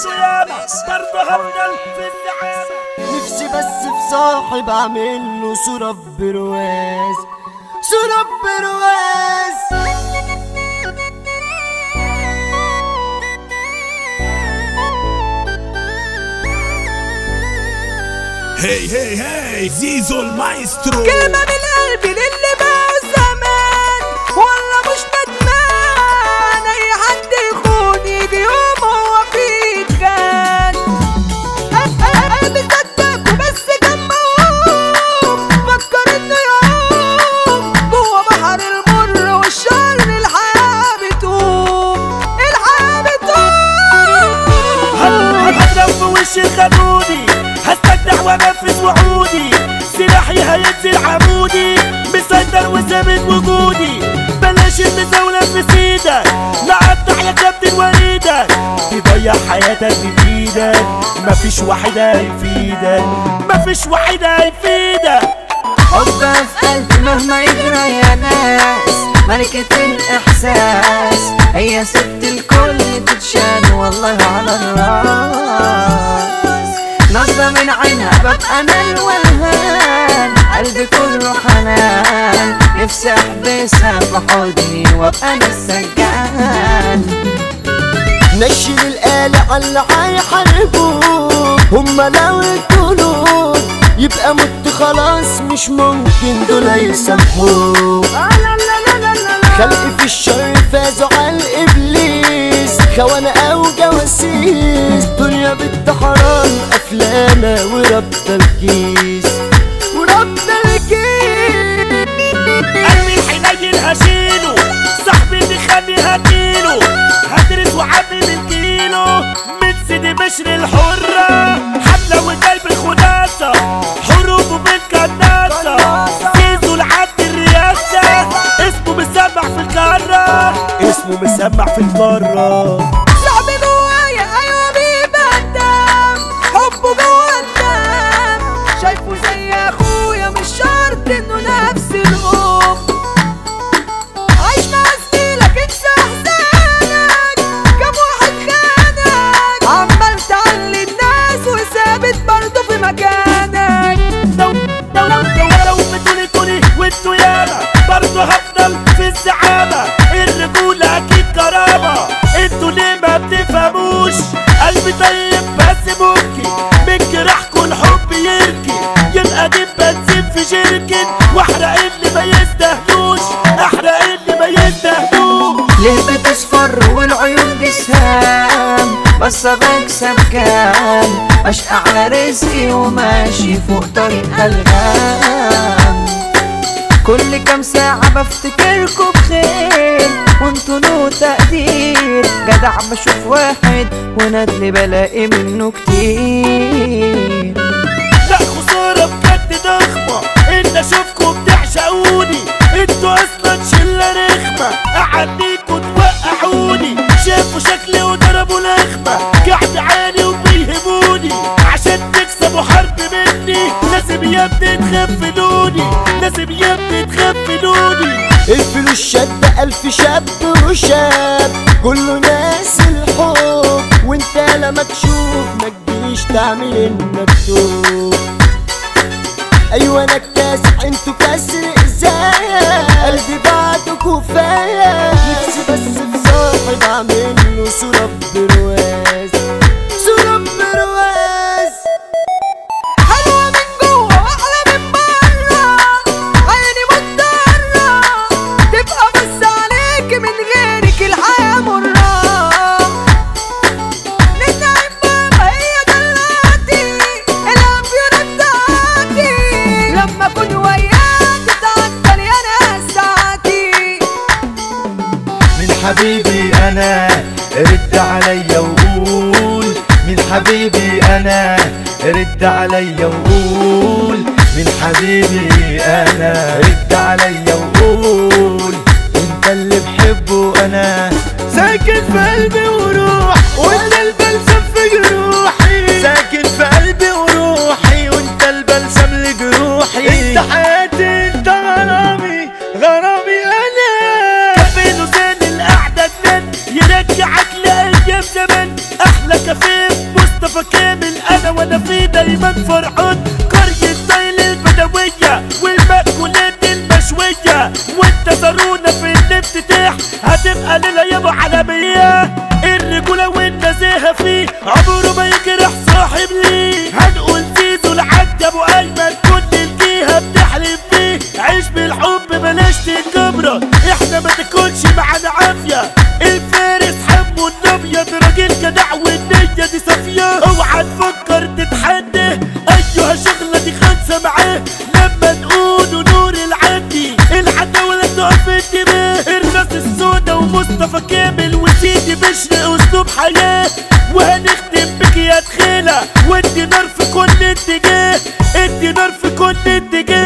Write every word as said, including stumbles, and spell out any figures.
ياما برضه هفضل في الزعامة. نفسي بس في صاحب اعمل له صورة ببرواز، صورة ببرواز. هي هي هي زيزو المايسترو. كلمة من قلبي للي باعوا الزمان، والله مش ندمان أي حد يخون يجي يوم هو فيه اتخان. قلبي صدق وبس كان موهوم، فكر إنه يعوم جوا بحر المر والشر. الحياة بتقوم، الحياة بتقوم. هضرب في وشي خدودي، هستجدع وانفذ وعودي، سلاحي هينزل عمودي، مسيطر وثابت وجودي. بلاش المزاولة في سيدك، نقطع يا كابتن وريدك، تضيع حياتك بإيدك. مفيش واحد هيفيدك، مفيش واحد هيفيدك. حبها في قلبي مهما يجرى يا ناس، ملكة الإحساس، هي ست الكل تتشان والله على الراس. نظرة من عينها ببقى أنا الولهان، قلبي كله حنان، نفسي أحبسها في حضني وأبقى أنا السجان. نشل الآلة على هيحاربوك، هما لو القلوب يبقى مت خلاص، مش ممكن دول يسامحوك. خلق في الشر فازوا على الإبليس، خوانة أو جواسيس، دنيا بنت حرام أفلامة وربط الكيس، وربط الكيس. قلبي الحنين هشيله، صاحبي اللي خلي هجيله، هدرس وعبي بالكيلو من سيدي بشر الحرة، حملة وقلب الخلاصة، حروبه بالكناسة. زيزو العبد الرياسة، اسمه مسمع في القارة، اسمه مسمع في القارة. صاحبي جوايا أيوة بيبدم، حبه جوا الدم، شايفه زي أخويا مش شرط إنه نفس الأم. عايش مع زميلك انسى أحزانك، كم واحد خانك، عمال تعلي الناس وثابت برضه في مكانك. لو لو لو لو بتقولي تقولي وانتوا ياما برضه هفضل في الزعامة. الرجولة أكيد كرامة، انتوا ليه ما بتفهموش؟ قلبي طيب بس ممكن من جراحكوا الحب يركن، يبقى دي بنزين في جيركن، واحرق اللي ما يستاهلوش، احرق اللي ما يستاهلوش. ليه بتصفر والعيون دي سهام، بس بكسب كام، اشقى على رزقي وماشي فوق طريق الغام. كل كام ساعة بفتكركوا بخير، وانتوا له تقدير، جدع بشوف واحد وندل بلاقي منه كتير. لا خسارة بجد ضخمة ان اشوفكوا بتعشقوني، انتوا اصلا شلة رخمة، اعديكوا توقعوني، شافوا شكلي وضربوا لخمة، قاعد عالي وبيهموني، عشان تكسبوا حرب مني لازم يا ابني تغفلوني، لازم يا ابني تغفلوني. الفلوس شد ألف شاب وشاب، كله ناس الحب، وانت لما تشوف ما تجيش تعمل المكتوب. ايوه انا الكاسح انتوا كسر ازاي، قلبي بعدكوا كفايه. نفسي بس في صاحب اعمل له صورة ببرواز، صورة ببرواز. حلوة من جوه واحلى من بره، عيني مضطرة تبقى بس عليك، من غيرك الحياة مرة. نتعب بابا هي دلوقتي الأفيونات بتاعتي، لما أكون وياك تعطل يا ناس ساعتي. من حبيبي أنا رد عليا وقول، من حبيبي أنا رد عليا وقول، من حبيبي أنا رد عليا وقول. انت اللي بحبه أنا، ساكن في قلبي وروح، وانت البلسم في جروحي، ساكن في قلبي وروحي، وانت البلسم لجروحي. انت حياتي، انت غرامي، غرامي أنا. كافيه زين القعدة النت، يرجعك لأيام زمان، أحلى كافيه تاكلش معانا عافية. الفارس حمو الابيض راجل جدع والنية دي صافية. اوعى تفكر تتحدى ايها شغلة دي خالصة معاه. لما نقولوا نور العدي العداولة تقف الدماء. الراس السودا ومصطفى كامل وسيدي بشر اسلوب حياة. وهنختم بك يا دخيلة وادي نار في كل اتجاه. ادي نار في كل اتجاه.